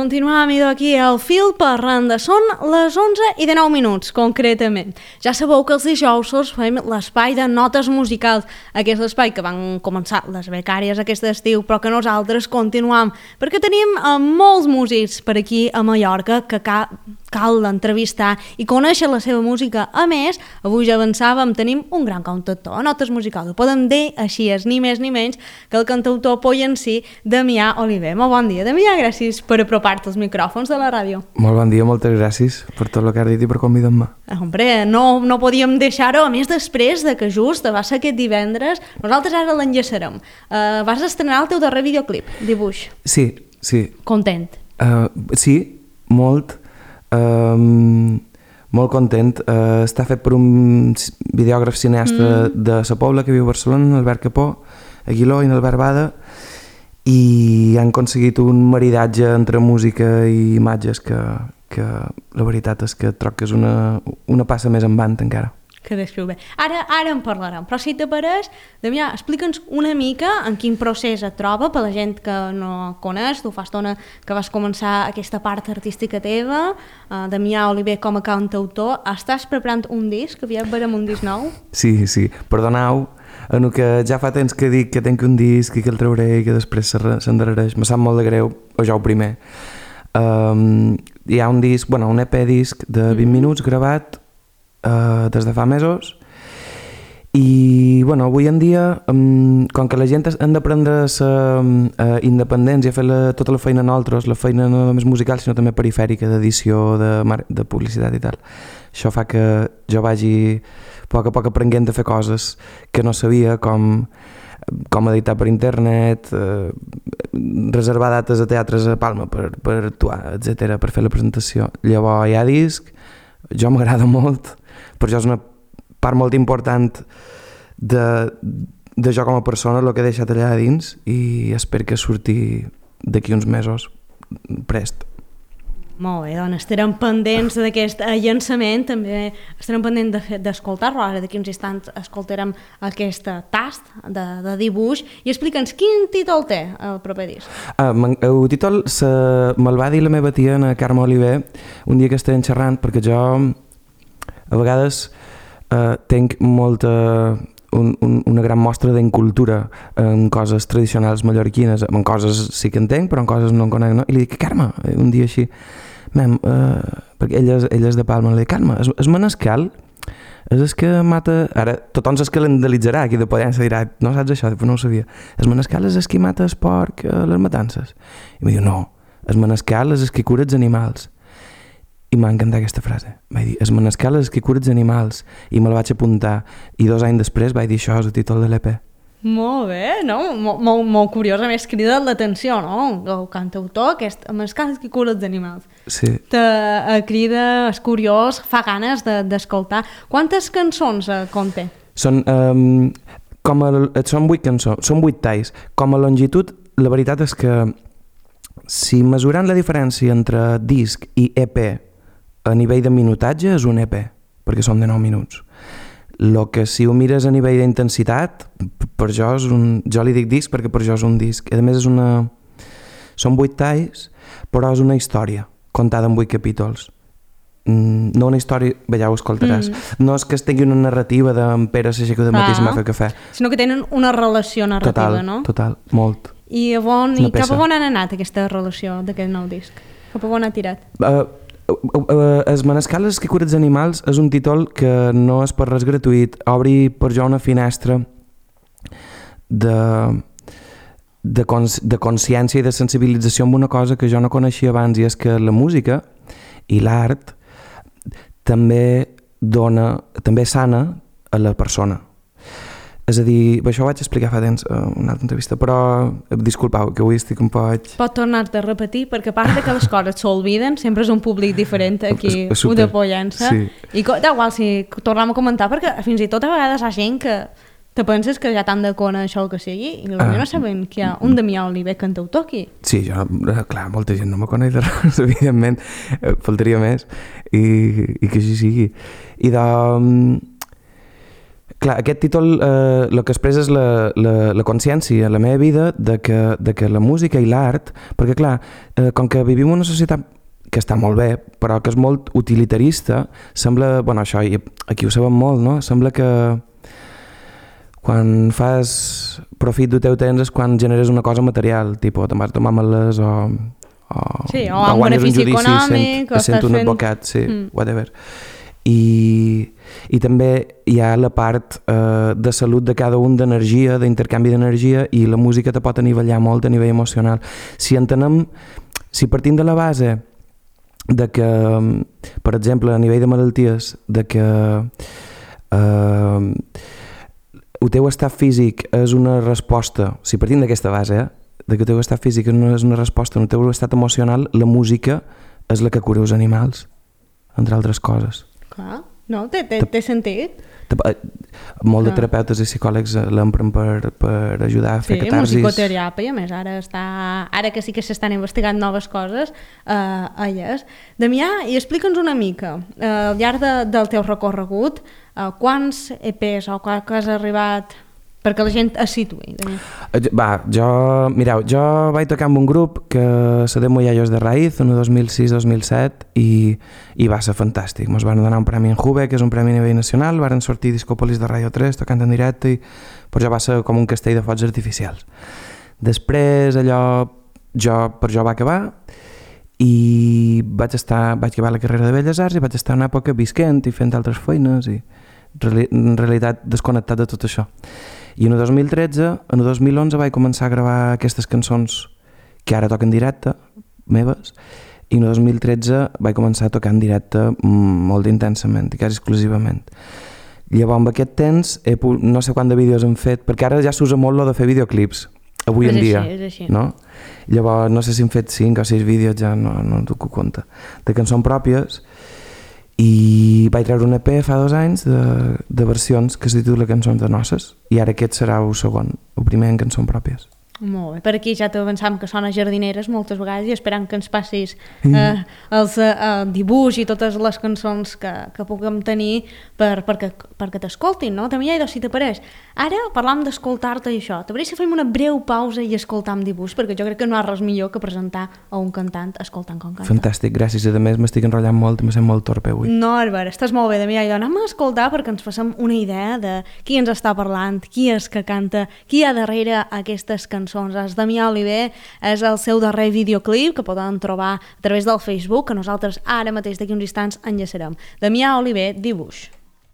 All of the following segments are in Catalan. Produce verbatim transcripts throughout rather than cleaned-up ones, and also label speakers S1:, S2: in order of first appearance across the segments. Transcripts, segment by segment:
S1: continuam idò aquí al fil per randa. Són les onze i dinou minuts, concretament. Ja sabeu que els dijous fem l'espai de notes musicals, aquest espai que van començar les becàries aquest estiu, però que nosaltres continuam, perquè tenim eh, molts músics per aquí a Mallorca que ca cal entrevistar i conèixer la seva música. A més, avui ja avançàvem, tenim un gran cantautor, notes musicals. Ho podem dir així, és ni més ni menys que el cantautor pollencí Damià Oliver. Molt bon dia, Damià, gràcies per apropar-te als micròfons de la ràdio.
S2: Molt bon dia, moltes gràcies per tot el que has dit i per convidar-me.
S1: Hombre, no, no podíem deixar-ho, a més després de que just va ser aquest divendres, nosaltres ara l'enllaçarem. Uh, vas estrenar el teu darrer videoclip, dibuix.
S2: Sí, sí.
S1: Content.
S2: Uh, sí, molt. Um, molt content. Uh, està fet per un videògraf cineasta mm. de Sa Pobla que viu a Barcelona, Albert Capó, Aguiló i Albert Bada, i han aconseguit un maridatge entre música i imatges que, que la veritat és que troc que és una, una passa més endavant encara.
S1: Que descriu bé. Ara, ara en parlarem, però si t'apareix, Damià, explica'ns una mica en quin procés et troba, per la gent que no coneix, tu fa estona que vas començar aquesta part artística teva, uh, Damià Oliver com a cantautor, estàs preparant un disc, aviat veurem un disc nou?
S2: Sí, sí, perdoneu, en el que ja fa temps que dic que tenc un disc i que el trauré i que després s'endarrereix, me sap molt de greu, o jo el primer. Um, hi ha un disc, bueno, un E P disc de vint mm-hmm. minuts gravat Uh, des de fa mesos i bueno, avui en dia um, com que la gent han d'aprendre a ser uh, independents i a fer la, tota la feina nosaltres, la feina no només musical sinó també perifèrica, d'edició, de, de publicitat i tal, això fa que jo vagi a poc a poc aprenent a fer coses que no sabia, com com editar per internet, eh, reservar dates a teatres a Palma per, per actuar, etcètera, per fer la presentació. Llavors hi ha disc, jo m'agrada molt, per això és una part molt important de, de jo com a persona, el que he deixat allà dins, i espero que surti d'aquí uns mesos prest.
S1: Molt bé, doncs estarem pendents d'aquest llançament, també estarem pendents d'escoltar-lo, ara d'aquí uns instants escoltarem aquest tast de, de dibuix, i explica'ns quin títol té el proper disc.
S2: Ah, el títol se, me'l va dir la meva tia, na Carme Oliver, un dia que estàvem xerrant, perquè jo a vegades eh, tenc molta, un, un, una gran mostra d'incultura en coses tradicionals mallorquines, en coses sí que entenc, però en coses no en conec, no? I li dic, Carme, un dia així, mem, eh, perquè ella, ella és de Palma, li dic, Carme, es, es manescal és el que mata, ara tothom s'escandalitzarà aquí de Pollença, dirà, no saps això? Però no ho sabia. El manescal és el que mata el porc a les matances. I em diu, no, el manescal és el que cura els animals. I m'ha encantat aquesta frase. Vaig dir, el manescal és el que cura els animals. I me'l vaig apuntar. I dos anys després vaig dir, això és el títol de l'E P.
S1: Molt bé, no? Molt, molt, molt curiós. A més, crida l'atenció, no? El cantautor, aquest manescal és el que cura els animals.
S2: Sí.
S1: Te crida, és curiós, fa ganes d'escoltar. Quantes cançons eh, conté?
S2: Són, um, com a, són vuit cançons, són vuit talls. Com a longitud, la veritat és que si mesurant la diferència entre disc i E P a nivell de minutatge és un E P, perquè són de nou minuts. Lo que si ho mires a nivell d'intensitat, per jo és un... Jo li dic disc perquè per jo és un disc. A més és una... Són vuit talls, però és una història contada en vuit capítols. Mm, no una història... Bé, ja ho escoltaràs. Mm. No és que es tingui una narrativa d'en Pere s'aixeca de matí i m'ha fet cafè.
S1: Sinó que tenen una relació narrativa,
S2: total,
S1: no?
S2: Total, molt.
S1: I, bon, i cap a on han anat aquesta relació d'aquest nou disc? Cap a on ha tirat?
S2: Uh, Es manescal és que cura els animals és un títol que no és per res gratuït, obri per jo una finestra de, de, cons, de consciència i de sensibilització amb una cosa que jo no coneixia abans, i és que la música i l'art també dona, també sana a la persona. És a dir, això ho vaig explicar fa temps en una altra entrevista, però disculpau, que avui estic un poc...
S1: Pot tornar-te a repetir, perquè a part de que les coses s'olviden, sempre és un públic diferent aquí,
S2: Super,
S1: u de Pollença,
S2: sí.
S1: I d'igual si tornem a comentar, perquè fins i tot a vegades hi ha gent que te penses que ja t'han de conèixer el que sigui, i potser ah. no saben que hi ha un Damià Oliver cantautor aquí.
S2: Sí, jo, clar, molta gent no me coneix de res, evidentment, faltaria més, i, i que així sigui. I de... Clar, aquest títol eh, el que expressa és la, la, la consciència a la meva vida de que, de que la música i l'art, perquè clar, eh, com que vivim en una societat que està molt bé, però que és molt utilitarista, sembla, bueno, això aquí ho sabem molt, no? Sembla que quan fas profit del teu temps és quan generes una cosa material, tipus, te'n vas tomar meles o, o,
S1: sí, o, o un benefici
S2: un judici,
S1: econòmic,
S2: sent,
S1: o
S2: sent un
S1: fent...
S2: advocat, sí,
S1: mm.
S2: whatever. I, i també hi ha la part eh, de salut de cada un, d'energia, d'intercanvi d'energia, i la música te pot anivellar molt a nivell emocional. Si entenem, si partim de la base de que, per exemple, a nivell de malalties, de que eh, el teu estat físic és una resposta, si partim d'aquesta base, eh, de que el teu estat físic no és una resposta, el teu estat emocional, la música és la que cura els animals, entre altres coses.
S1: Clar, no, té, té, té sentit.
S2: Molt de terapeutes i psicòlegs l'empren per, per ajudar a fer
S1: sí,
S2: catarsis.
S1: Sí, musicoteràpia, a més, ara, està, ara que sí que s'estan investigant noves coses, eh, elles. Damià, i explica'ns una mica, eh, al llarg de, del teu recorregut, eh, quants E Pes o quants has arribat perquè la gent es situï?
S2: Va, jo, mireu, jo vaig tocar amb un grup que se deia Moyallos de Raïz, en el dos mil sis dos mil set, i, i va ser fantàstic. Ens van donar un premi en Juve, que és un premi a nivell nacional, varen sortir Discòpolis de Radio tres tocant en directe, i per jo va ser com un castell de focs artificials. Després allò, jo, per jo va acabar, i vaig estar, vaig acabar la carrera de Belles Arts i vaig estar una època visquent i fent altres feines i en realitat desconnectat de tot això. I en el dos mil tretze, en el dos mil onze vaig començar a gravar aquestes cançons que ara toquen en directe, meves, i en el dos mil tretze vaig començar a tocar en directe molt intensament i quasi exclusivament. Llavors, amb aquest temps, he, no sé quant de vídeos hem fet, perquè ara ja s'usa molt lo de fer videoclips, avui en dia,
S1: és així.
S2: No? Llavors, no sé si hem fet cinc o sis vídeos, ja no, no em dono compte, de cançons pròpies, i vaig treure un E P fa dos anys de, de versions que es titula Cançons de Noces, i ara aquest serà el segon, el primer en cançons pròpies.
S1: Molt bé, per aquí ja t'avançam que sona jardineres moltes vegades i esperant que ens passis eh, els eh, dibuix i totes les cançons que, que puguem tenir per, perquè, perquè t'escoltin, no? També hi ha, si t'apareix. Ara parlam d'escoltar-te i això. T'apareix si fem una breu pausa i escoltar amb dibuix, perquè jo crec que no hi ha res millor que presentar a un cantant escoltant com canta.
S2: Fantàstic, gràcies. A més, m'estic enrotllant molt, me sent molt torpe avui.
S1: No, Albert, estàs molt bé, Damià. I anem a escoltar perquè ens facem una idea de qui ens està parlant, qui és que canta, qui hi ha darrere aquestes cançons. És Damià Oliver, és el seu darrer videoclip que poden trobar a través del Facebook, que nosaltres ara mateix d'aquí uns instants enllaçarem. Damià Oliver, Dibuix.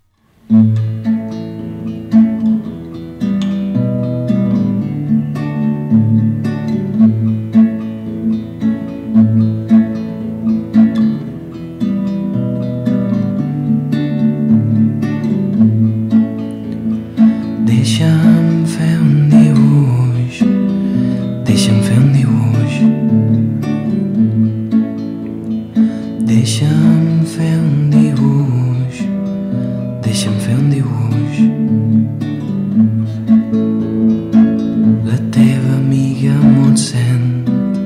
S2: Deixa'm fer un dibuix, deixa'm fer un dibuix, deixa'm fer un dibuix, deixa'm fer un dibuix. La teva amiga m'ho sent,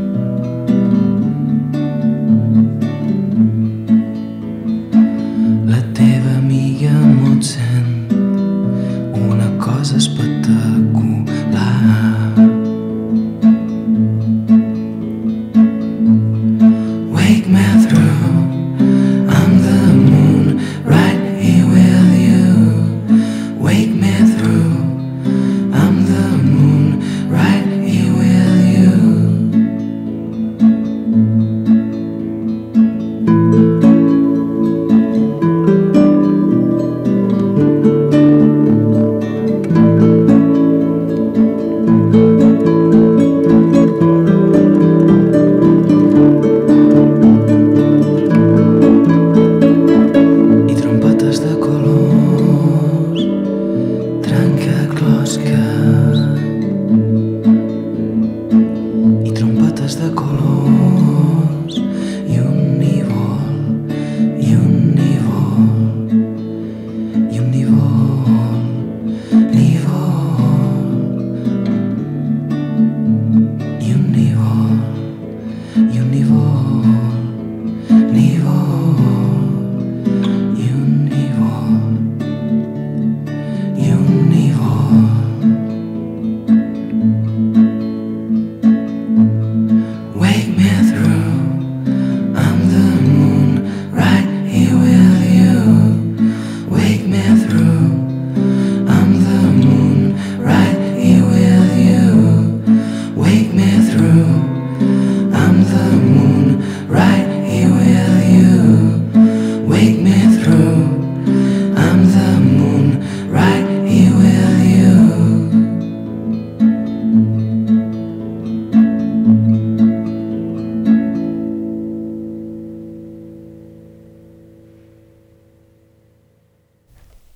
S2: la teva amiga m'ho sent, una cosa espectacular. Wake me through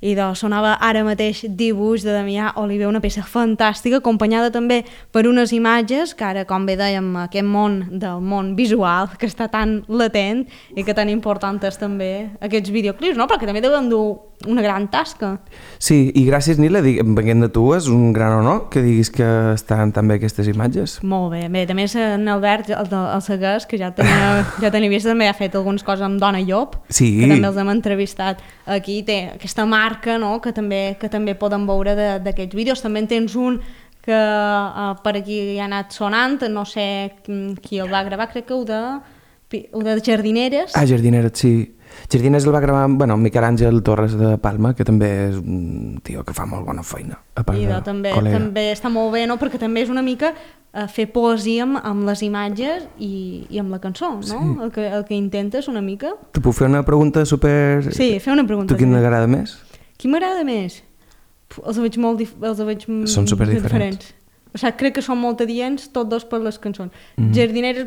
S1: i doncs sonava ara mateix Dibuix de Damià Oliver, una peça fantàstica, acompanyada també per unes imatges que ara, com bé dèiem, aquest món del món visual, que està tan latent i que tan important és també aquests videoclips, no? Perquè també deuen dur una gran tasca.
S2: Sí, i gràcies, Nila, venint de tu, és un gran honor que diguis que estan també aquestes imatges.
S1: Molt bé, bé, també és en Albert, el, el Segués, que ja tenia, ja tenia vist, també ha fet algunes coses amb Dona Llop,
S2: sí.
S1: Que també els hem entrevistat aquí, té aquesta marca, no?, que també, que també poden veure d'aquests vídeos. També en tens un que uh, per aquí ha anat sonant, no sé qui el va gravar, crec que ho de, ho de Jardineres.
S2: Ah, Jardineres, sí. Jardineres el va gravar, bueno, Miquel Àngel Torres de Palma, que també és un tio que fa molt bona feina, a part
S1: I
S2: de
S1: també,
S2: col·lega.
S1: també està molt bé, no?, perquè també és una mica uh, fer poesia amb, amb les imatges i, i amb la cançó, no? Sí. El, que, el que intentes una mica.
S2: Te puc fer una pregunta super...
S1: Sí, fer una pregunta.
S2: Tu quin t'agrada més?
S1: Qui m'agrada més? Els veig molt dif els veig
S2: són super diferents.
S1: diferents. O sigui, crec que són molt adients, tots dos per les cançons. Mm-hmm. Jardineres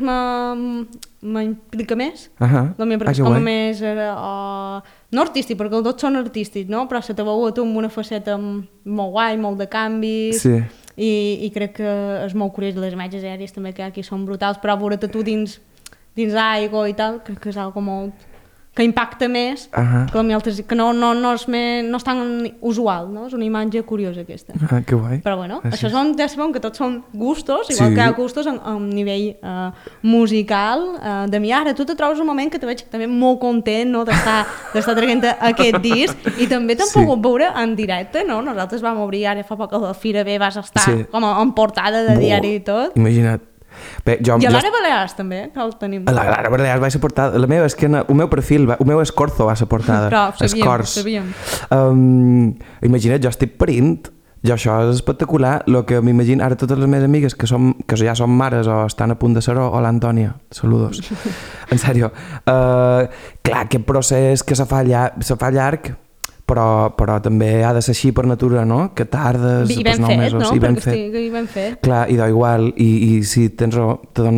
S1: m'implica més, uh -huh. també perquè ah, és com guai. Més uh, no artístic, perquè els dos són artístics, no? Però se te veu a tu amb una faceta molt guai, molt de canvis,
S2: sí.
S1: i, i crec que és molt curiós. Les imatges aèries també que aquí són brutals, però veure-te tu dins, dins aigua i tal, crec que és algo molt... que impacta més, uh -huh. que, altres, que no, no, no, és més, no és tan usual, no? És una imatge curiosa aquesta.
S2: Ah, que guai.
S1: Però bueno,
S2: ah,
S1: això
S2: sí.
S1: són, ja sabem que tots són gustos, igual sí. que hi ha gustos a, a nivell uh, musical. Uh, Damià, ara tu te trobes un moment que te veig també molt content, no?, d'estar traient aquest disc, i també t'hem sí. pogut veure en directe, no? Nosaltres vam obrir ara fa poc a la Fira B, vas estar sí. com a, en portada de diari i tot.
S2: Imagina't. Bé, jo,
S1: I a l'Ara
S2: jo...
S1: Balears també, que el tenim.
S2: A l'Ara Balears va ser portada, la meva esquena, el meu perfil, va, el meu escorzo va ser portada.
S1: Però sabíem, sabíem.
S2: Um, imagina't, jo estic parint, jo això és espectacular, el que m'imagino, ara totes les meves amigues que, som, que ja són mares o estan a punt de ser-ho, o l'Antònia, saludos, en sèrio. Uh, clar, aquest procés que se fa, llarg, se fa llarg, però, però també ha de ser així per natura, no? Que tardes
S1: I ben
S2: nou
S1: fet,
S2: mesos,
S1: no?
S2: I ben
S1: Perquè
S2: fet.
S1: estic, i ben fet.
S2: Clar, i igual, i, i si tens raó,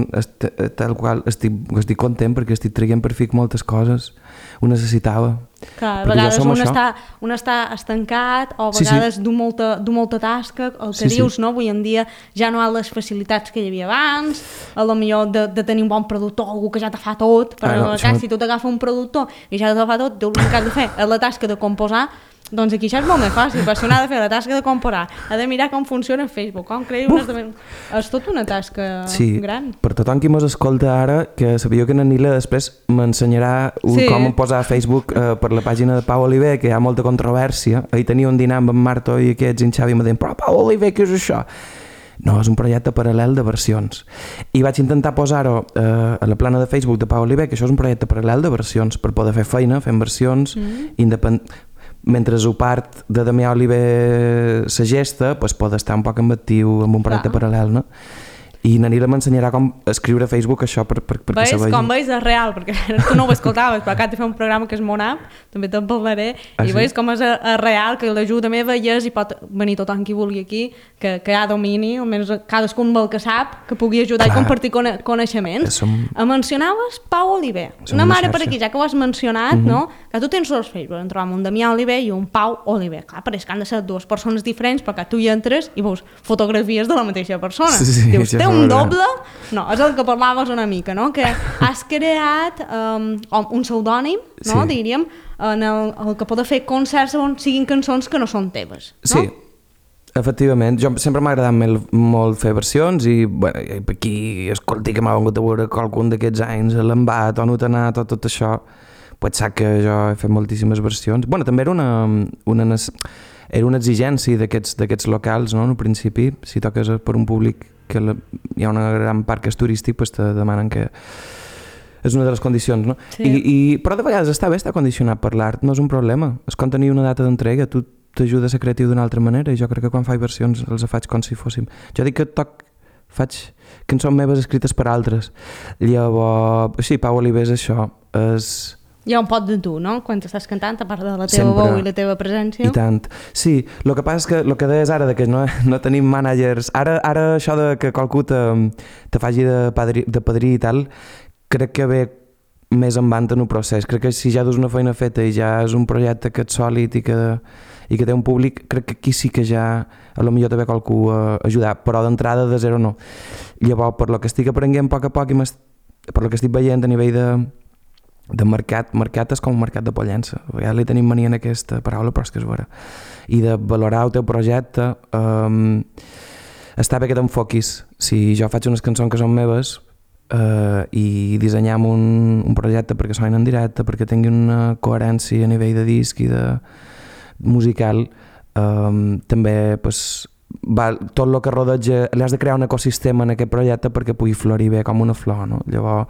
S2: tal qual, estic, estic content perquè estic traient per fi moltes coses, ho necessitava.
S1: Clar, a vegades un està, un està estancat, o a vegades sí, sí. du molta, du molta tasca, el que sí, dius, sí. no? Avui en dia ja no hi ha les facilitats que hi havia abans, a lo millor de, de tenir un bon productor, algú que ja te fa tot, però ah, no, en el cas, no... si tu t'agafa un productor i ja te fa tot, tu l'únic que has de fer és la tasca de composar, doncs aquí això és molt més fàcil, però si no ha de fer la tasca de composar, ha de mirar com funciona Facebook, com crear un esdeveniment, és tot una tasca
S2: sí,
S1: gran.
S2: Per tothom qui mos escolta ara, que sabíeu que na Nila després m'ensenyarà sí. com posar a Facebook eh, per la pàgina de Pau Oliver, que hi ha molta controvèrsia. Ahir tenia un dinar amb en Marto i aquests i en Xavi i em deien, però Pau Oliver, què és això? No, és un projecte paral·lel de versions. I vaig intentar posar-ho eh, a la plana de Facebook de Pau Oliver, que això és un projecte paral·lel de versions, per poder fer feina, fent versions mm. independents. Mentre ho part de Damià Oliver la gesta, pues, pot estar un poc actiu amb un projecte Clar. paral·lel, no? I na Nila m'ensenyarà com escriure a Facebook això per, per, perquè
S1: veus,
S2: se vegi.
S1: Com veus, és real, perquè tu no ho escoltaves, però acá te fa un programa que és Monap, també te'n parlaré, ah, i sí? veus com és, és real, que l'ajuda també veies i pot venir tothom qui vulgui aquí, que, que hi ha domini, almenys cadascun vol que sap, que pugui ajudar Clar. i compartir cone coneixements. Som... Mencionaves Pau Oliver. Som una mare per aquí, ja que ho has mencionat, mm -hmm. no? Que tu tens dos Facebook, en trobam un Damià Oliver i un Pau Oliver. Clar, pareix que han de ser dues persones diferents, perquè tu hi entres i veus fotografies de la mateixa persona. Sí, sí, Dius, té un doble? No, és el que parlaves una mica, no? Que has creat um, un pseudònim, no? Sí. Diríem, en el, el que pot fer concerts on siguin cançons que no són teves, no?
S2: Sí, efectivament. Jo sempre m'ha agradat molt fer versions i, bueno, i aquí escolti que m'ha vingut a veure qualcun d'aquests anys, l'embat o notanat o tot això, pot ser que jo he fet moltíssimes versions. Bueno, també era una, una, era una exigència d'aquests locals, no? En un principi, si toques per un públic que la, hi ha una gran part que és turístic, pues te demanen que és una de les condicions, no? Sí. I, i, però de vegades està bé estar condicionat per l'art, no és un problema. És com tenir una data d'entrega, tu t'ajuda a ser creatiu d'una altra manera i jo crec que quan faig versions els faig com si fóssim. Jo dic que toc, faig cançons meves escrites per altres. Llavors, sí, Pau Oliver és això, és...
S1: Hi ha un pot de tu, no? Quan estàs cantant, a part de la teva veu i la teva presència.
S2: I tant. Sí, el que passa és que el que deies ara, de que no, no tenim mànagers, ara, ara això de que qualcú te, te faci de padrí, de padrí i tal, crec que ve més en banda en un procés. Crec que si ja dus una feina feta i ja és un projecte que és sòlid i que, i que té un públic, crec que aquí sí que ja a lo millor també qualcú a ajudar, però d'entrada de zero no. Llavors, per lo que estic aprenent a poc a poc i per lo que estic veient a nivell de, de mercat, mercat és com un mercat de pollença. A vegades li tenim mania en aquesta paraula, però és que és vera. I de valorar el teu projecte, um, està bé que t'enfoquis. Si jo faig unes cançons que són meves, Uh, i dissenyam un, un projecte perquè sonin en directe, perquè tingui una coherència a nivell de disc i de musical, um, també pues, va, tot el que rodeja, li has de crear un ecosistema en aquest projecte perquè pugui florir bé com una flor, no? Llavors,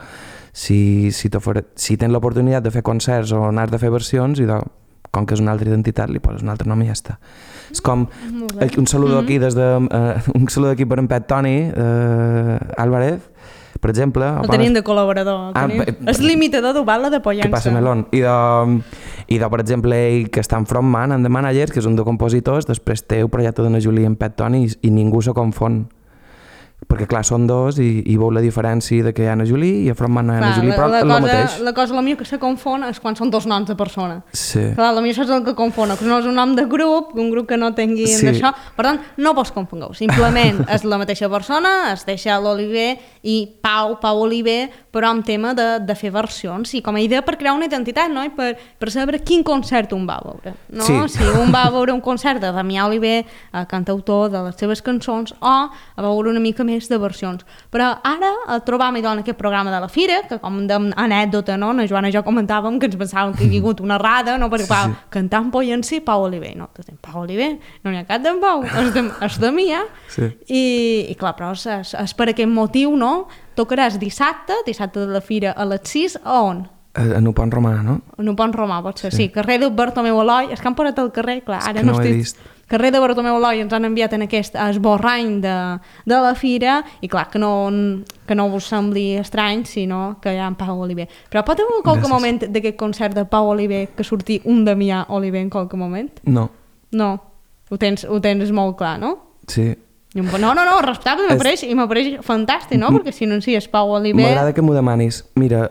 S2: si, si, si tens l'oportunitat de fer concerts o anar de fer versions, i de, com que és una altra identitat, li poses un altre nom i ja està. És com un saludo aquí des de, uh, un saludo aquí per en Pet Toni uh, Álvarez, per exemple...
S1: El tenim de col·laborador. Ah, és l'imitador d'Ubala de Pollença.
S2: Que passa melón. I de, i de, per exemple, ell que està en frontman, en The Managers, que és un de compositors, després té el projecte d'Anna Julie en Pet Toni i, i ningú se confon. Perquè, clar, són dos i, i veu la diferència de que hi ha Anna Julie i a frontman Anna Julie, però és el mateix.
S1: La cosa, la millor que se confon és quan són dos noms de persona.
S2: Sí.
S1: Clar, la millor és el que confon, que no és un nom de grup, un grup que no tingui sí. d'això. Per tant, no vos confongueu. Simplement és la mateixa persona, es deixa l'Oliver i Pau, Pau Oliver, però amb tema de, de fer versions. I com a idea per crear una identitat, no? I per, per saber quin concert un va veure. No?
S2: Sí.
S1: Si un va veure un concert de Damià Oliver, cantautor de les seves cançons, o a veure una mica més de versions. Però ara el trobam en aquest programa de la Fira, que com d'anècdota, no? La Joana i jo comentàvem que ens pensàvem que hi havia hagut una errada, no? Perquè Pau, sí. cantant Pollença, Pau Oliver. No, Pau Oliver, no n'hi ha cap d'en Pau, és de, és de mi, eh?
S2: Sí.
S1: I, i clar, però és, és, és per aquest motiu, no? Tocaràs dissabte, dissabte de la Fira a les sis, a on?
S2: En un pont romà, no?
S1: En un pont romà, pot ser, sí. sí. Carrer de Bartomeu Eloi, és que han posat el carrer, clar, ara
S2: no,
S1: no
S2: estic...
S1: estic... Carrer de Bartomeu Eloi ens han enviat en aquest esborrany de, de la Fira i clar, que no, que no us sembli estrany, sinó que hi ha en Pau Oliver. Però pot haver en qualque moment d'aquest concert de Pau Oliver que surti un Damià Oliver en qualque moment?
S2: No.
S1: No, ho tens, ho tens molt clar, no?
S2: Sí.
S1: No, no, no, respectable, m'apareix, i m'apareix fantàstic, no? Perquè si no en si és Pau Oliver...
S2: M'agrada que m'ho demanis. Mira,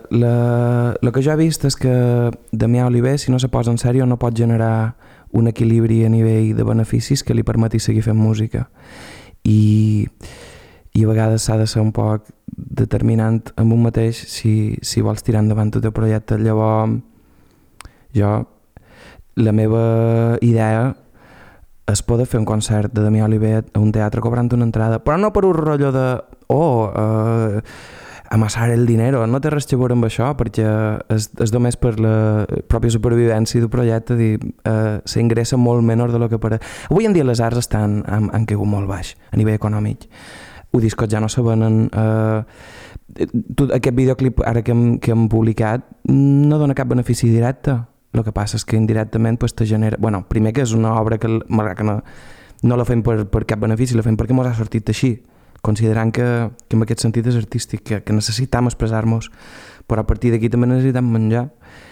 S2: el que jo he vist és que Damià Oliver, si no se posa en sèrio, no pot generar un equilibri a nivell de beneficis que li permeti seguir fent música. I, i a vegades s'ha de ser un poc determinant amb un mateix si, si vols tirar endavant el teu projecte. Llavors, jo, la meva idea és poder fer un concert de Damià Oliver a un teatre cobrant una entrada, però no per un rotllo de oh, uh, amassar el dinero, no té res a veure amb això, perquè és, és només per la pròpia supervivència del projecte, dir, uh, s'ingressa molt menor de lo que pare... Avui en dia les arts estan, han, han caigut molt baix a nivell econòmic. Ho discos ja no se venen... Uh, tot aquest videoclip ara que hem, que hem publicat no dona cap benefici directe. El que passa és que indirectament pues, te genera... Bueno, primer que és una obra que, que no, no la fem per, per cap benefici, la fem perquè ens ha sortit així, considerant que, que en aquest sentit és artístic, que, que necessitam expressar-nos, però a partir d'aquí també necessitam menjar.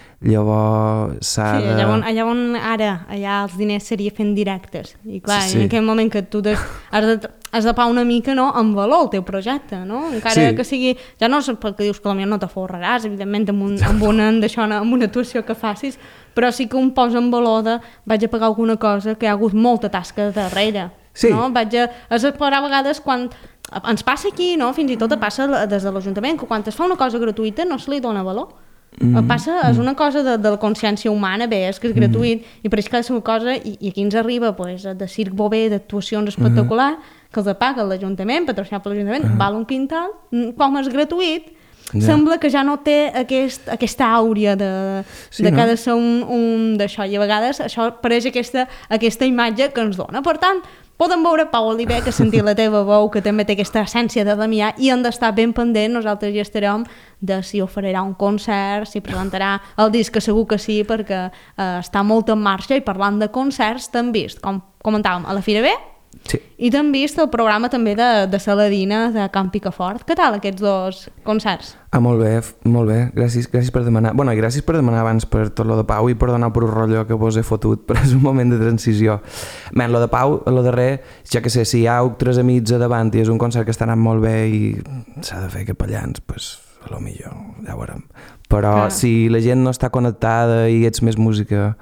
S2: Llavors s'ha
S1: sí,
S2: de...
S1: allà on, allà on ara allà els diners seria fent directes i clar,
S2: sí, sí.
S1: en aquell moment que tu des, has, de, has de pagar una mica no, en valor el teu projecte, no? Encara sí. que sigui, ja no és perquè dius que potser no t'aforraràs evidentment amb, un, amb, una, amb una actuació que facis, però sí que un posa en valor de vaig a pagar alguna cosa que hi ha hagut molta tasca darrere,
S2: sí.
S1: no? Vaig a, has de pagar a vegades quan ens passa aquí, no? Fins i tot passa des de l'Ajuntament que quan es fa una cosa gratuïta no se li dona valor. Mm-hmm. Passa, és una cosa de, de la consciència humana, bé, és que és gratuït mm-hmm. i per això que és una cosa, i, i aquí ens arriba pues, de circ bobé, d'actuacions espectaculars mm-hmm. que els paga l'Ajuntament, patrocinat per l'Ajuntament, mm-hmm. val un quintal, com és gratuït ja. Sembla que ja no té aquest, aquesta àurea de, sí, de no? que ha de ser un, un d'això, i a vegades això apareix aquesta, aquesta imatge que ens dona. Per tant, podem veure Pau Oliver, que sentir la teva veu, que també té aquesta essència de Damià, i hem d'estar ben pendent, nosaltres ja estarem de si oferirà un concert, si presentarà el disc, que segur que sí, perquè eh, està molt en marxa, i parlant de concerts, t'hem vist, com comentàvem, a la Fira B,
S2: sí.
S1: i t'hem vist el programa també de, de Saladina, de Camp Picafort. Què tal aquests dos concerts?
S2: Ah, molt bé, molt bé, gràcies, gràcies per demanar. Bueno, i gràcies per demanar abans per tot lo de Pau i per donar per un rotllo que vos he fotut, però és un moment de transició. Men, lo de Pau, lo darrer, ja que sé, si hi ha tres amics a davant i és un concert que està anant molt bé i s'ha de fer capellans, doncs pues, a lo millor, ja ho veurem. Però ah. si la gent no està connectada i ets més música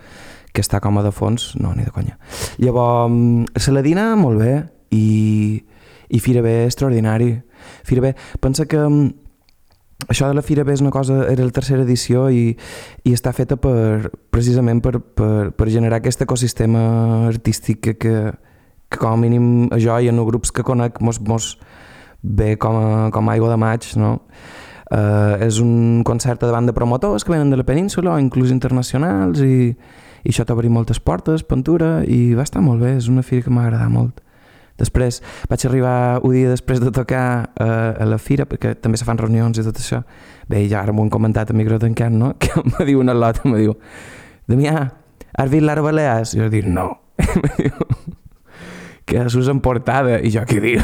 S2: que està com a de fons, no, ni de conya. Llavors, Saladina, molt bé, i, i Fira B, extraordinari. Fira B, pensa que això de la Fira B és una cosa, era la tercera edició i, i està feta per, precisament per, per, per generar aquest ecosistema artístic que, que, que com a mínim a jo i en els grups que conec mos, mos ve com a, com a aigua de maig, no? Uh, és un concert davant de promotors que venen de la península o inclús internacionals i, i això t'obri moltes portes, pintura, i va estar molt bé, és una fira que m'ha agradat molt. Després vaig arribar un dia després de tocar a, a la fira, perquè també se fan reunions i tot això. Bé, ja ara m'ho han comentat a micro tancant, no? Que em diu una lota, em diu Damià, has vist l'Ara Balears? I jo dic, no. Em diu que Susan Portada, i jo què diu?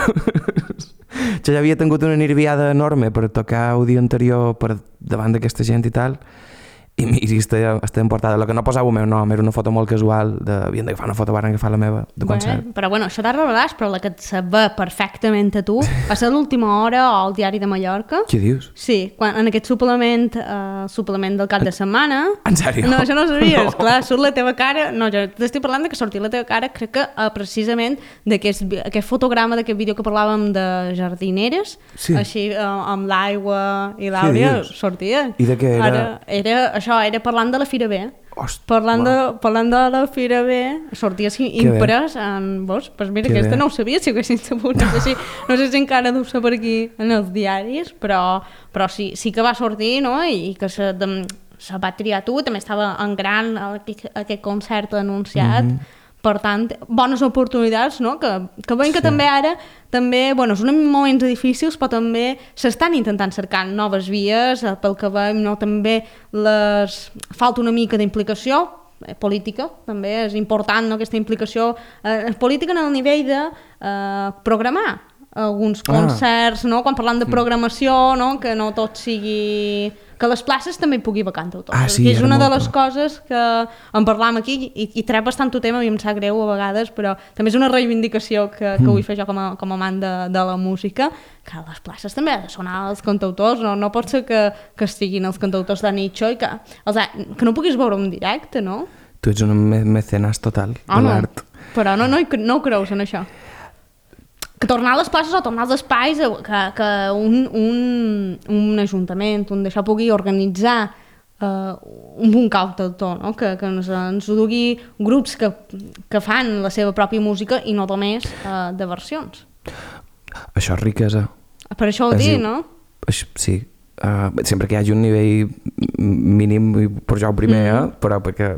S2: Jo ja havia tingut una nirviada enorme per tocar el dia anterior per davant d'aquesta gent i tal, i miri, estem en portada. El que no posava el meu nom, era una foto molt casual, de, havien d'agafar una foto abans d'agafar la meva, de concert.
S1: Bé, però bueno, això t'ha revelat, però la que et ve perfectament a tu va ser l'última hora al Diari de Mallorca.
S2: Què dius?
S1: Sí, quan, en aquest suplement, uh, suplement del cap de setmana...
S2: En sèrio?
S1: No, això no ho sabies,
S2: no.
S1: Clar, surt la teva cara... No, jo t'estic parlant de que sortia la teva cara, crec que uh, precisament d'aquest aquest fotograma, d'aquest vídeo que parlàvem de jardineres,
S2: sí.
S1: Així, uh, amb l'aigua i l'àurea, sortia.
S2: I de què era?
S1: Ara, era això, era parlant de la Fira B.
S2: Host,
S1: parlant,
S2: wow.
S1: de, parlant de la Fira B, sortia així imprès en vos. Pues mira,
S2: que
S1: aquesta
S2: bé.
S1: no ho sabia, si ho haguessin sabut. No sé si, no sé si encara deu ser per aquí en els diaris, però, però sí, sí que va sortir, no? I, i que se, de, se va triar tu, també estava en gran aquest, aquest concert anunciat. Mm-hmm. Per tant, bones oportunitats, no? Que, que veiem que sí. també ara, també, bueno, són moments difícils, però també s'estan intentant cercar noves vies, pel que veiem, no? També les... falta una mica d'implicació eh, política, també és important, no? Aquesta implicació eh, política en el nivell de eh, programar alguns concerts, ah. no? Quan parlant de programació, no? Que no tot sigui... que les places també hi pugui haver cantautors.
S2: Ah, sí,
S1: que és una de les
S2: molt.
S1: coses que en parlam aquí i, i trec bastant el tema, a mi em sap greu a vegades, però també és una reivindicació que, que vull fer jo com a, com a amant de, de la música, que les places també ha de sonar els cantautors, no, no pot ser que, que estiguin els cantautors de nicho i que, els, que no puguis veure en directe, no?
S2: Tu ets un me mecenas total
S1: oh,
S2: de l'art.
S1: No. Però no, no, no ho creus en això? Que tornar a les places o tornar als espais, que, que un, un, un ajuntament, un d'això pugui organitzar uh, un bon cantautor, no? que, que ens, ens ho dugui grups que, que fan la seva pròpia música i no només uh, de versions.
S2: Això és riquesa.
S1: Per això ho dic, no?
S2: Això, sí. Uh, sempre que hi hagi un nivell mínim, per jo el primer, mm. eh? Però perquè...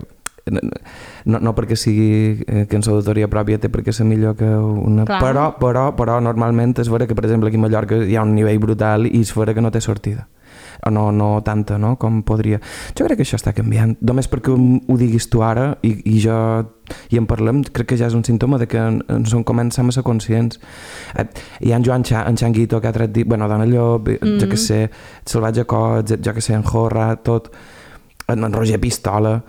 S2: No, no perquè sigui eh, cançó d'autoria pròpia té perquè ser millor que una... Però, però, però normalment és vera que, per exemple, aquí a Mallorca hi ha un nivell brutal i és vera que no té sortida. O no, no tanta, no?, com podria. Jo crec que això està canviant. Només perquè ho diguis tu ara i, i jo i en parlem, crec que ja és un símptoma de que ens en comencem a ser conscients. Eh, hi ha en Joan Xa, en Xanguito, que ha tret... Bueno, Dona Llop, mm. jo que sé, Salvatge Cots, jo que sé, en Jorra, tot, en, en Roger Pistola...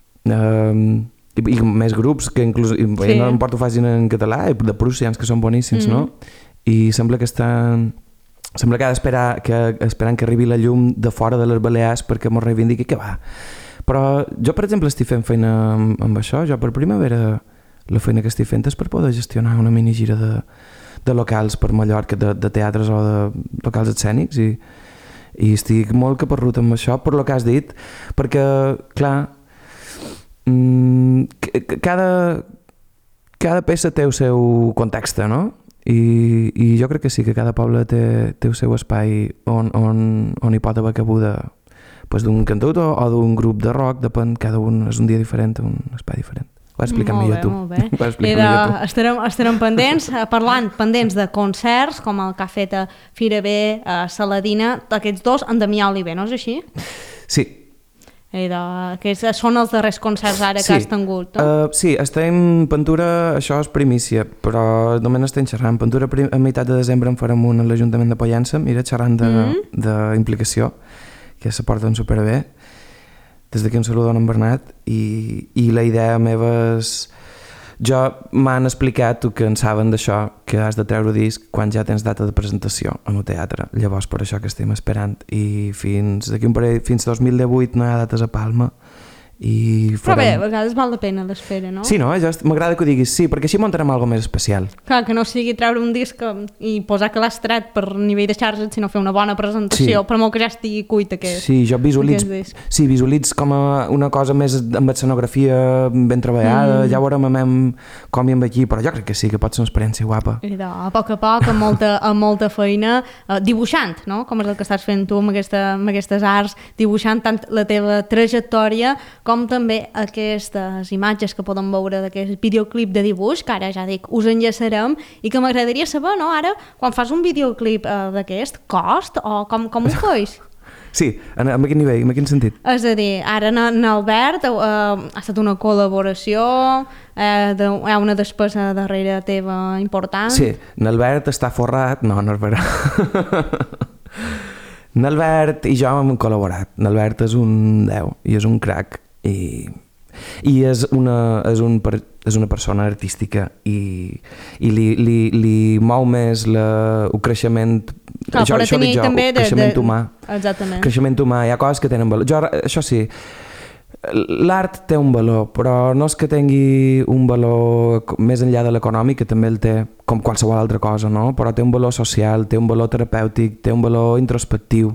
S2: Uh, i, i més grups que inclús i, sí. no em porto facin en català, de prussians que són boníssims, mm. no? I sembla que estan sembla que ha d'esperar que, esperant que arribi la llum de fora de les Balears perquè m'ho reivindiqui, que va. Però jo, per exemple, estic fent feina amb, amb això. Jo per primavera la feina que estic fent és per poder gestionar una mini gira de, de locals per Mallorca, de, de teatres o de locals escènics i, i estic molt caparrut amb això per lo que has dit, perquè, clar, cada, cada peça té el seu context, no? I, i jo crec que sí, que cada poble té, té el seu espai on, on, on hi pot haver cabuda pues, d'un cantautor o d'un grup de rock, depèn, cada un és un dia diferent, un espai diferent. Ho has explicat millor tu.
S1: Molt bé, molt bé. I de, estarem, estarem pendents, parlant pendents de concerts, com el que ha fet a Fira B, a Saladina, aquests dos, en Damià Oliver, no és així?
S2: Sí.
S1: I de, que són els darrers concerts ara
S2: sí.
S1: que has tingut, no?
S2: Uh, sí, estem Pintura, això és primícia, però només estem xerrant. Pintura prim, a meitat de desembre en farem un a l'Ajuntament de Pollença, mira, xerrant d'implicació, mm -hmm. que se porten superbé. Des d'aquí un saludo a en Bernat, i, i la idea meva és... Jo m'han explicat, tu que en saben d'això, que has de treure disc quan ja tens data de presentació en el teatre. Llavors, per això que estem esperant. I fins d'aquí un parell, fins dos mil divuit no hi ha dates a Palma i
S1: Però bé, a
S2: farem...
S1: vegades val la pena l'espera, no?
S2: Sí, no? Jo est- M'agrada que ho diguis, sí, perquè així muntarem alguna més especial.
S1: Clar, que no sigui treure un disc i posar que l'has tret per nivell de xarxes, sinó fer una bona presentació,
S2: Sí.
S1: per molt que ja estigui cuit aquest,
S2: Sí, jo visualitzo,
S1: aquest disc.
S2: sí, visualitzo com a una cosa més amb escenografia ben treballada, mm. ja veurem amb com hi amb aquí, però jo crec que sí, que pot ser una experiència guapa.
S1: I de, a poc a poc, amb molta, amb molta feina, eh, dibuixant, no? Com és el que estàs fent tu amb, aquesta, amb aquestes arts, dibuixant tant la teva trajectòria com també aquestes imatges que podem veure d'aquest videoclip de dibuix, que ara ja dic, us enllaçarem, i que m'agradaria saber, no? Ara, quan fas un videoclip eh, d'aquest, cost o com, com ho feis?
S2: Sí, en, en quin nivell, en quin sentit?
S1: És a dir, ara en, en Albert eh, ha estat una col·laboració, eh, de, hi ha una despesa darrere teva important.
S2: Sí, n'Albert està forrat, no, no és veritat. N'Albert i jo hem col·laborat. N'Albert és un deu i és un crac i, i és, una, és, un, és una persona artística i, i li, li, li mou més la, el creixement,
S1: Clar,
S2: això, això dic jo,
S1: també
S2: el
S1: de,
S2: creixement
S1: de,
S2: humà.
S1: Exactament.
S2: Creixement humà, hi ha coses que tenen valor. Jo, això sí, l'art té un valor, però no és que tingui un valor més enllà de l'econòmic, que també el té, com qualsevol altra cosa, no? Però té un valor social, té un valor terapèutic, té un valor introspectiu.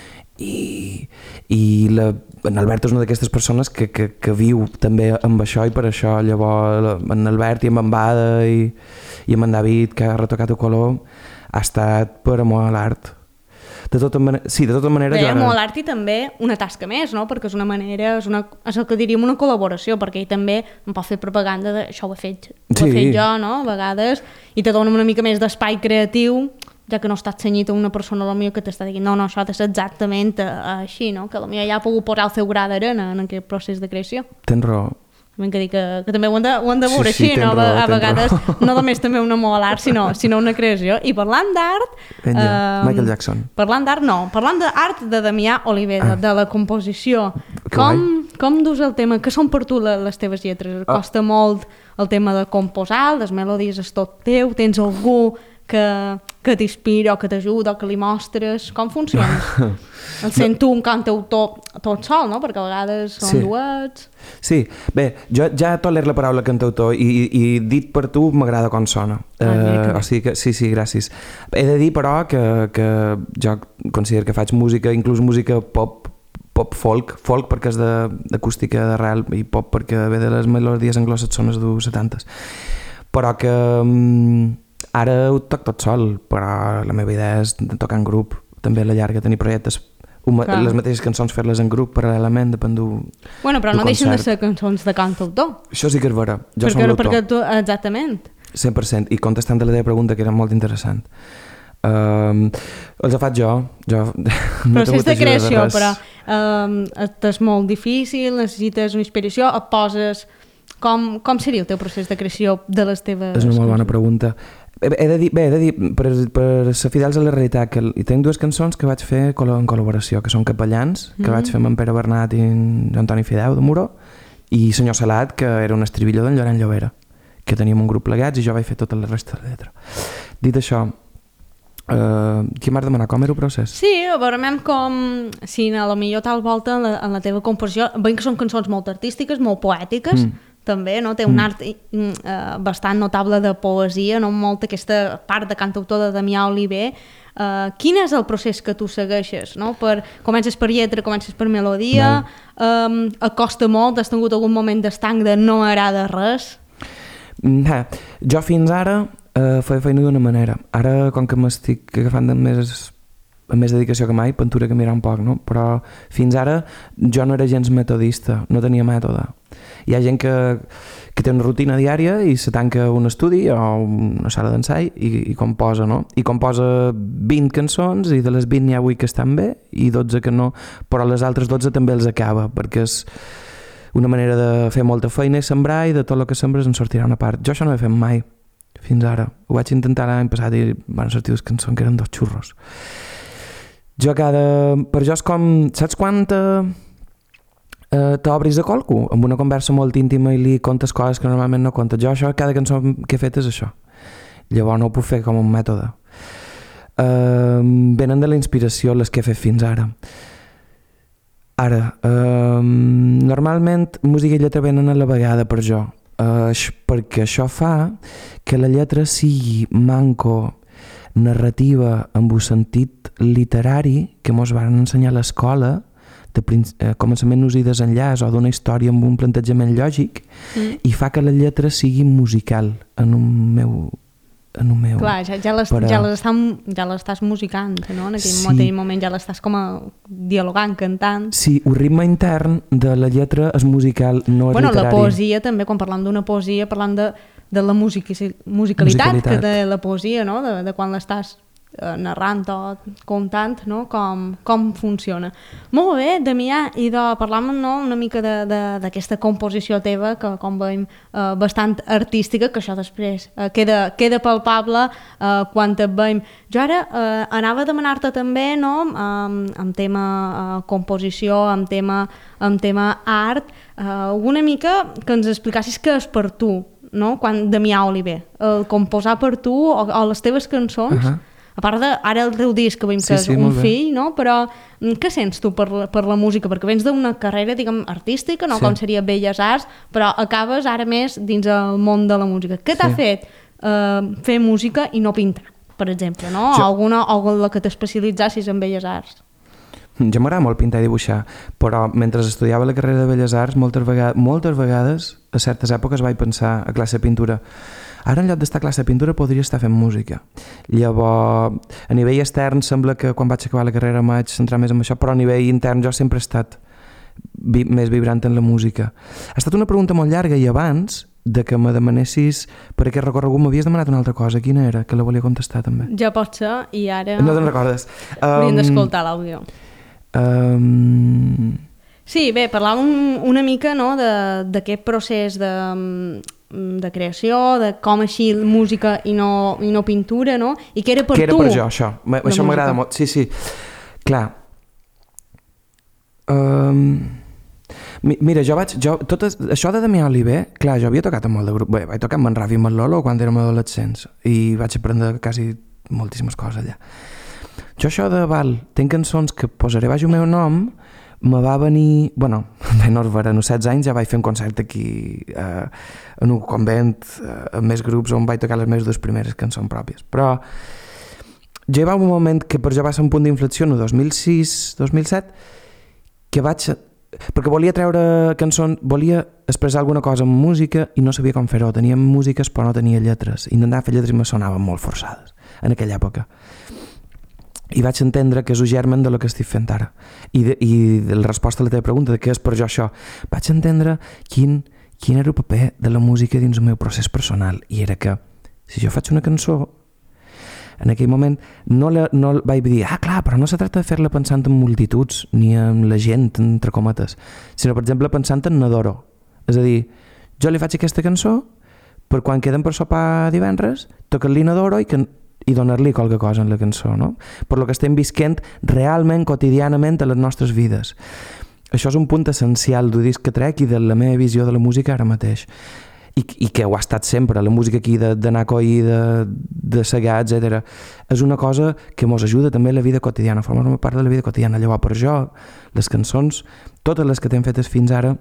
S2: I, i la, en Albert és una d'aquestes persones que, que, que viu també amb això, i per això llavors en Albert i amb en Bada i, i amb en David, que ha retocat el color, ha estat per amor a l'art. De tota manera, sí, de tota manera...
S1: Bé,
S2: jo ara...
S1: amor a l'art i també una tasca més, no? Perquè és una manera, és, una, és el que diríem una col·laboració, perquè ell també em pot fer propaganda de això ho he fet, ho
S2: Sí.
S1: he fet jo, no? A vegades, i te dona una mica més d'espai creatiu, ja que no estàs cenyit a una persona potser que t'està dient no, no, això ha de ser exactament eh, així, no? Que potser ja ha pogut posar el seu gra d'arena en aquest procés de creació.
S2: Tens raó.
S1: Hem de dir que, que també ho hem de, ho hem de veure
S2: Sí, sí,
S1: així, no?
S2: tens raó,
S1: A
S2: tens
S1: vegades
S2: raó.
S1: no només també un amor a l'art, sinó, sinó una creació. I parlant d'art...
S2: Vinga,
S1: eh,
S2: Michael Jackson.
S1: Parlant d'art, no. Parlant d'art de Damià Olivera,
S2: Ah.
S1: de la composició.
S2: Que
S1: Com, com dus el tema? Què són per tu les, les teves lletres?
S2: Ah.
S1: Costa molt el tema de composar, les melodies és tot teu, tens algú que, que t'inspira o que t'ajuda o que li mostres? Com funciona? El sent tu un cantautor tot sol, no? Perquè a vegades són
S2: Sí.
S1: duets...
S2: Sí, bé, jo ja toler la paraula cantautor i, i, i dit per tu m'agrada com sona.
S1: Ah, mira que
S2: Uh,
S1: bé.
S2: o sigui que, sí, sí, gràcies. He de dir, però, que, que jo considero que faig música, inclús música pop, pop folk, folk perquè és d'acústica d'arrel i pop perquè ve de les melodies anglosaxones dels setantes. Però que um, ara ho toc tot sol, però la meva idea és tocar en grup, també a la llarga tenir projectes, uma,
S1: Clar.
S2: les mateixes cançons fer-les en grup paral·lelament, depèn d'un...
S1: Bueno, però
S2: d'un
S1: no deixen de
S2: concert.
S1: ser cançons de cantautor.
S2: Això sí que és vera, jo
S1: perquè,
S2: som l'autor,
S1: perquè tu, exactament.
S2: cent per cent, i contestant a la teva pregunta, que era molt interessant. Um, els he fet jo, jo no he
S1: Procés
S2: tingut
S1: de
S2: ajuda
S1: creació,
S2: res.
S1: però um, és molt difícil, necessites una inspiració, et poses... Com, com seria el teu procés de creació de les teves...
S2: És una molt bona pregunta. He, he de dir, bé, he de dir, per, per ser fidels a la realitat, que hi tinc dues cançons que vaig fer col- en col·laboració, que són Capellans, que
S1: Mhm.
S2: vaig fer amb en Pere Bernat i en Antoni Fideu, de Muro, i Senyor Salat, que era un estribillo d'en Llorenç Llobera, que teníem un grup plegats i jo vaig fer tota la resta de la lletra. Dit això, Uh, qui m'has demanat com era el procés?
S1: Sí, veurem com si a lo millor tal volta en la, en la teva composició, veiem que són cançons molt artístiques, molt poètiques,
S2: Mm.
S1: també, no? Té un art mm, eh, bastant notable de poesia, no? Molta aquesta part de cantautor de Damià Oliver. Uh, quin és el procés que tu segueixes? No? Per, comences per lletra, comences per melodia, um, et costa molt, has tingut algun moment d'estanc de no m'agrada res?
S2: Mm, eh, jo fins ara uh, feia feina d'una manera. Ara, com que m'estic agafant amb més, amb més dedicació que mai, pintura que mirar un poc, no? Però fins ara jo no era gens metodista, no tenia mètode. Hi ha gent que, que té una rutina diària i se tanca un estudi o una sala d'ensai i, i composa, no? I composa vint cançons i de les vint n'hi ha vuit que estan bé i dotze que no, però les altres dotze també els acaba, perquè és una manera de fer molta feina i sembrar, i de tot el que sembres en sortirà una part. Jo això no ho he fet mai, fins ara. Ho vaig intentar l'any passat i van sortir dues cançons que eren dos xurros. Jo cada... Per jo és com... Saps quan te, eh, t'obris a qualcú? Amb una conversa molt íntima i li contes coses que normalment no contes. Jo això, cada cançó que he fet és això. Llavors no ho puc fer com un mètode. Eh, venen de la inspiració les que he fet fins ara. Ara, eh, normalment música i lletra venen a la vegada per jo, eh, perquè això fa que la lletra sigui manco narrativa amb un sentit literari que mos van ensenyar a l'escola, de eh, començament ús i desenllaç o d'una història amb un plantejament lògic, mm. i fa que la lletra sigui musical en un meu... En un meu
S1: Clar, ja, ja, les,
S2: però...
S1: ja, les estan, ja l'estàs musicant, no? En aquell
S2: sí.
S1: moment ja l'estàs com a dialogant, cantant.
S2: Sí, el ritme intern de la lletra és musical, no és
S1: bueno,
S2: literari.
S1: La poesia també, quan parlam d'una poesia, parlam de, de la music musicalitat, musicalitat que té la poesia, no? de, de quan l'estàs eh, narrant o contant, no? com, com funciona. Molt bé, Damià, i de parlam no? una mica d'aquesta composició teva, que com veiem eh, bastant artística, que això després eh, queda, queda palpable eh, quan et veiem. Jo ara eh, anava a demanar-te també, no? eh, amb tema eh, composició, amb tema, amb tema art, eh, una mica que ens explicassis què és per tu, no? Quan Damià Oliver, el composar per tu o, o les teves cançons. Uh-huh. A part de, ara el teu disc, que veiem que sí, és sí, un fill, no? Però què sents tu per la, per la música? Perquè vens d'una carrera, diguem, artística, no? Sí. Com seria Belles Arts, però acabes ara més dins el món de la música. Què t'ha sí. fet eh, fer música i no pintar, per exemple, no? Jo... O alguna o la que t'especialitzassis en Belles Arts?
S2: Jo m'agrada molt pintar i dibuixar, però mentre estudiava la carrera de Belles Arts, moltes vegades, moltes vegades, a certes èpoques vaig pensar a classe de pintura, ara en lloc d'estar a classe de pintura podria estar fent música. Llavors, a nivell extern sembla que quan vaig acabar la carrera vaig centrar més en això, però a nivell intern jo sempre he estat vi més vibrant en la música. Ha estat una pregunta molt llarga i abans de que me demanessis per aquest recorregut m'havies demanat una altra cosa. Quina era? Que la volia contestar també.
S1: Ja pot ser, i ara...
S2: No te'n recordes.
S1: Hauríem
S2: um,
S1: d'escoltar l'àudio.
S2: Um...
S1: Sí, bé, parlàvem una mica, no, d'aquest procés de, de creació, de com així música i no, i no pintura, no? I què era per tu?
S2: Què era per jo, això? Això m'agrada molt. Sí, sí. Clar. Um... Mira, jo vaig... Jo, tot es, això de Damià Oliver, clar, jo havia tocat amb molt de grup. Bé, vaig tocar amb en Rafi i amb en Lolo quan érem adolescents i vaig aprendre quasi moltíssimes coses allà. Jo això de, val, tenc cançons que posaré baix el meu nom, me va venir... Bueno, bé, no és vera, a setze anys ja vaig fer un concert aquí eh, en un convent eh, amb més grups on vaig tocar les meves dues primeres cançons pròpies. Però ja hi va un moment que per jo va ser un punt d'inflexió el dos mil sis dos mil set que vaig... Perquè volia treure cançons, volia expressar alguna cosa amb música i no sabia com fer-ho. Tenia músiques però no tenia lletres. Intentava fer lletres i me sonaven molt forçades en aquella època. I vaig entendre que és un germen de lo que estic fent ara. I, de, i de la resposta a la teva pregunta de què és per jo això, vaig entendre quin, quin era el paper de la música dins el meu procés personal. I era que, si jo faig una cançó, en aquell moment no, la, no vaig dir, ah, clar, però no se tracta de fer-la pensant en multituds, ni en la gent, entre cometes, sinó, per exemple, pensant en Nadoro. És a dir, jo li faig aquesta cançó per quan queden per sopar divendres, tocar-li Nadoro i que i donar-li qualque cosa en la cançó, no? Per lo que estem visquent realment, quotidianament a les nostres vides. Això és un punt essencial del disc que trec i de la meva visió de la música ara mateix. I, i que ho ha estat sempre, la música aquí de, de Naco i de, de Segar, etcètera. És una cosa que mos ajuda també a la vida quotidiana, forma una part de la vida quotidiana. Llavors, per jo, les cançons, totes les que t'hem fetes fins ara,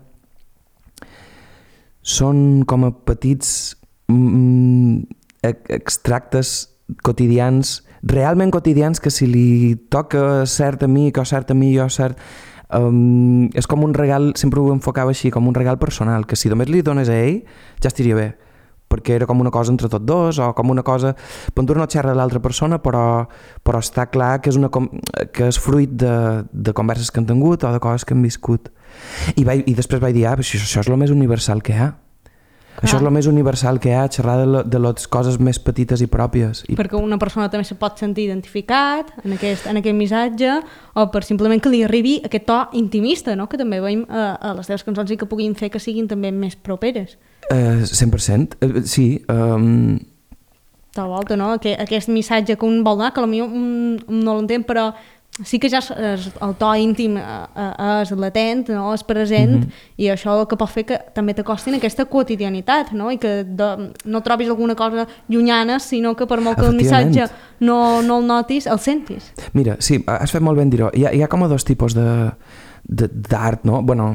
S2: són com a petits mm, extractes quotidians, realment quotidians, que si li toca cert amic o cert amic o cert... Um, és com un regal, sempre ho enfocava així, com un regal personal, que si només li dones a ell, ja estaria bé, perquè era com una cosa entre tots dos, o com una cosa... Puntura no xerra l'altra persona, però, però està clar que és, una, que és fruit de, de converses que han tingut o de coses que han viscut. I, vaig, i després vaig dir, ah, això, això és el més universal que hi ha. Clar. Això és el més universal que hi ha, xerrar de, lo, de les coses més petites i pròpies. I... Perquè
S1: una persona també se pot sentir identificat en aquest, en aquest missatge, o per simplement que li arribi aquest to intimista, no? Que també veiem a, a les teves cançons i que puguin fer que siguin també més properes.
S2: Uh, cent per cent, uh, sí. Um...
S1: De volta, no? Aquest, aquest missatge que un vol donar, que potser un, un no l'entén, però sí que ja és, el to íntim és latent, no? És present, mm-hmm. i això el que pot fer que també t'acostin aquesta quotidianitat, no? I que de, no trobis alguna cosa llunyana, sinó que per molt que el missatge no, no el notis, el sentis.
S2: Mira, sí, has fet molt ben dir-ho. Hi ha, hi ha com a dos tipus de, d'art, no? Bueno,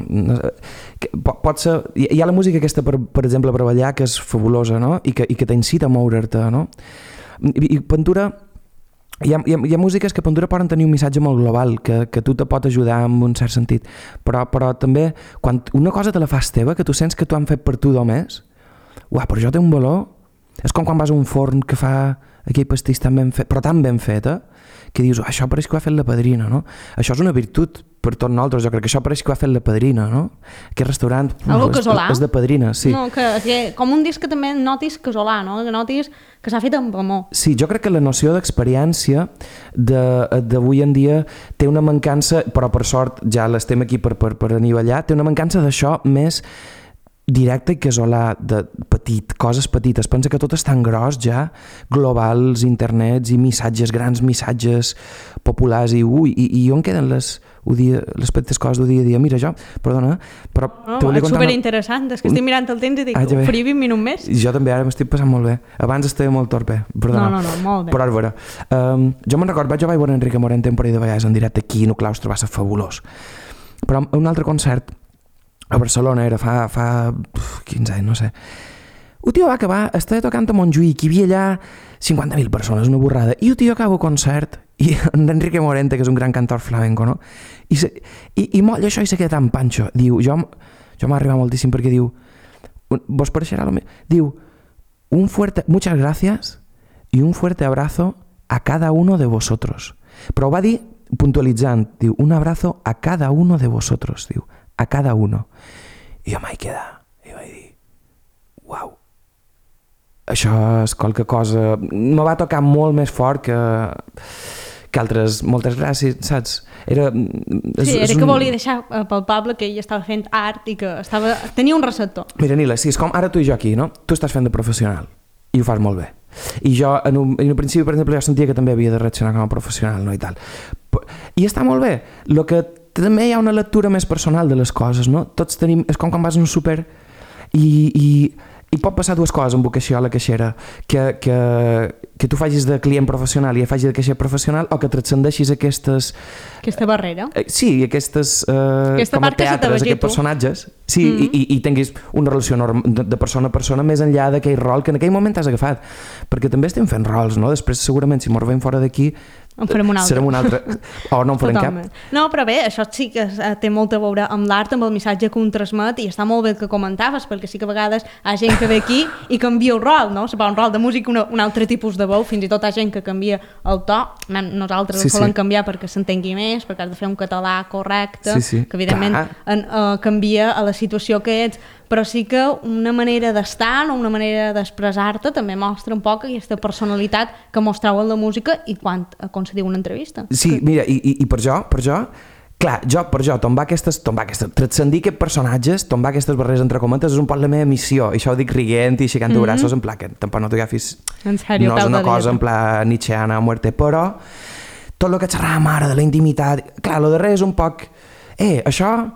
S2: pot ser... Hi ha la música aquesta, per, per exemple, per ballar, que és fabulosa, no? I que, i que t'incita a moure'te, no? I, i pintura... Hi ha, hi, ha, hi ha músiques que a pintura poden tenir un missatge molt global, que, que tu te pot ajudar en un cert sentit, però, però també quan una cosa te la fas teva, que tu sents que t'ho han fet per tu només, uah, però això té un valor. És com quan vas a un forn que fa aquell pastís tan ben fet, però tan ben feta, que dius, oh, això pareix que ho ha fet la padrina, no? Això és una virtut per tots nosaltres, jo crec que això pareix que ho ha fet la padrina, no? Aquest restaurant
S1: Algo
S2: és,
S1: casolà.
S2: és de padrina, sí.
S1: No, que, que, com un disc que també notis casolà, no? Que notis que s'ha fet amb amor.
S2: Sí, jo crec que la noció d'experiència d'avui en dia té una mancança, però per sort ja l'estem aquí per, per, per anivellar, té una mancança d'això més directe i casolà, de petit, coses petites. Pensa que tot és tan gros ja, globals, internets i missatges, grans missatges populars i ui, i, i on queden les, dia, les petites coses del dia a dia? Mira, jo, perdona, però...
S1: No, és superinteressant, és que estic mirant el temps i dic, ah, ja oferir vint minuts més.
S2: Jo també, ara m'estic passant molt bé. Abans estava molt torpe, perdona.
S1: No, no, no, molt bé.
S2: Però ara veure, um, jo me'n recordo, jo vaig veure Enrique Morente un parell de vegades en directe aquí, no claustre, va ser fabulós. Però un altre concert a Barcelona era fa, fa quinze anys, no sé. Un tio va acabar, estava tocant a Montjuïc, hi havia allà cinquanta mil persones, una borrada, i un tio acaba el concert, i en Enrique Morente, que és un gran cantor flamenco, no? I, se, i, i molla això i se queda tan panxo. Diu, jo, jo m'ha arribat moltíssim perquè diu, vos pareixerà lo més? Diu, un fuerte, muchas gracias y un fuerte abrazo a cada uno de vosotros. Però ho va dir puntualitzant, diu, un abrazo a cada uno de vosotros, diu, a cada uno. I jo m'he quedat i vaig dir, uau, això és qualque cosa, me va tocar molt més fort que, que altres, moltes gràcies, saps? Era, és,
S1: sí, era
S2: és
S1: que
S2: un...
S1: volia deixar palpable que ell estava fent art i que estava, tenia un receptor.
S2: Mira, Nila, sí, és com ara tu i jo aquí, no? Tu estàs fent de professional i ho fas molt bé. I jo, en un, en un principi, per exemple, jo sentia que també havia de reaccionar com a professional, no? I tal. I està molt bé. Lo que també hi ha una lectura més personal de les coses, no? Tots tenim... És com quan vas a un súper i, i, i pot passar dues coses amb vocació a la caixera, que, que, que tu facis de client professional i ja facis de caixer professional, o que transcendeixis aquestes...
S1: Aquesta barrera.
S2: Eh, sí, aquestes... Eh,
S1: Aquesta
S2: com a
S1: part que se
S2: teatres, aquests personatges. Sí, mm -hmm. i, i, i tinguis una relació norm, de, de persona a persona més enllà d'aquell rol que en aquell moment t'has agafat. Perquè també estem fent rols, no? Després, segurament, si mos rovem fora d'aquí,
S1: en farem un altre.
S2: Serem un altre. O no en farem
S1: Totalment. Cap. No, però bé, això sí que té molt a veure amb l'art, amb el missatge que un transmet, i està molt bé que comentaves, perquè sí que a vegades hi ha gent que ve aquí i canvia el rol, no? Se fa un rol de música, una, un altre tipus de veu, fins i tot hi ha gent que canvia el to. Nosaltres sí, el solen sí. canviar perquè s'entengui més, perquè has de fer un català correcte,
S2: sí, sí.
S1: que evidentment en, uh, canvia a la situació que ets, però sí que una manera d'estar o una manera d'expressar-te també mostra un poc aquesta personalitat que mostreu en la música i quan concediu una entrevista.
S2: Sí, mira, i, i, i per jo, per jo, clar, jo, per jo, tombar aquestes, tombar aquestes, transcendir aquests personatges, tombar aquestes barreres entre cometes és un poc la meva missió, i això ho dic rient i xicant mm -hmm. braços, en pla, que tampoc no t'agafis,
S1: en sèrio,
S2: no és una cosa en pla nietzscheana a muerte, però tot el que xerràvem ara de la intimitat, clar, lo darrer és un poc, eh, això...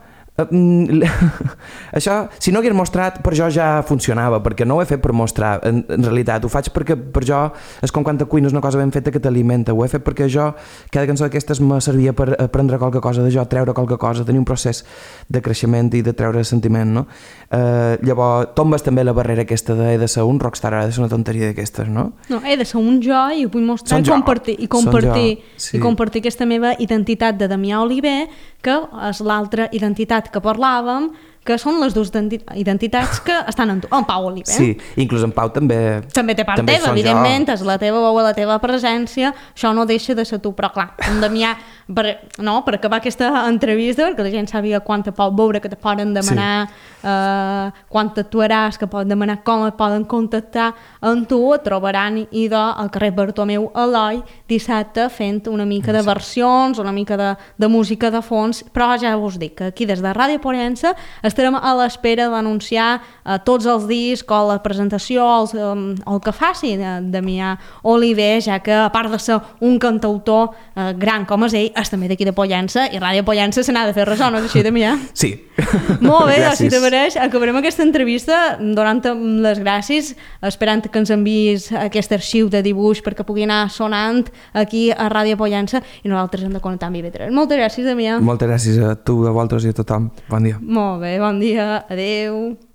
S2: això, si no hagués mostrat, per jo ja funcionava, perquè no ho he fet per mostrar, en, en realitat, ho faig perquè per jo és com quan te cuines una cosa ben feta que t'alimenta, ho he fet perquè jo, cada cançó d'aquestes me servia per aprendre qualque cosa de jo, treure qualque cosa, tenir un procés de creixement i de treure sentiment, no? Eh, llavors, tombes també la barrera aquesta de he de ser un rockstar, ha de ser una tonteria d'aquestes, no?
S1: No, he de ser un jo i ho vull mostrar i compartir, i compartir, jo, sí. i compartir aquesta meva identitat de Damià Oliver, que és l'altra identitat que parlàvem, que són les dues identitats que estan en tu. En Pau Oliver.
S2: Sí, inclús en Pau també...
S1: També té part també teva, evidentment, jo. És la teva veu, la teva presència, això no deixa de ser tu, però clar, en Damià, per, no, per acabar aquesta entrevista, perquè la gent sabia quan te pot veure, que te poden demanar, sí. eh, quan t'actuaràs, que poden demanar com et poden contactar amb tu, et trobaran idò al carrer Bartomeu Eloi, dissabte, fent una mica de versions, una mica de, de música de fons, però ja us dic que aquí des de Ràdio Pollença estarem a l'espera d'anunciar uh, tots els discs o la presentació o el, um, el que faci de Damià Oliver, ja que a part de ser un cantautor uh, gran com és ell, és també d'aquí de Pollença, i Ràdio Pollença se n'ha de fer ressò, no és així, Damià?
S2: Sí.
S1: Molt bé, doncs, si te mereix, acabarem aquesta entrevista donant les gràcies, esperant que ens enviïs aquest arxiu de dibuix perquè pugui anar sonant aquí a Ràdio Pollença i nosaltres hem de connectar amb I V tres. Moltes gràcies, Damià.
S2: Moltes gràcies a tu, a vosaltres i a tothom. Bon dia.
S1: Molt bé, bon dia, adeu.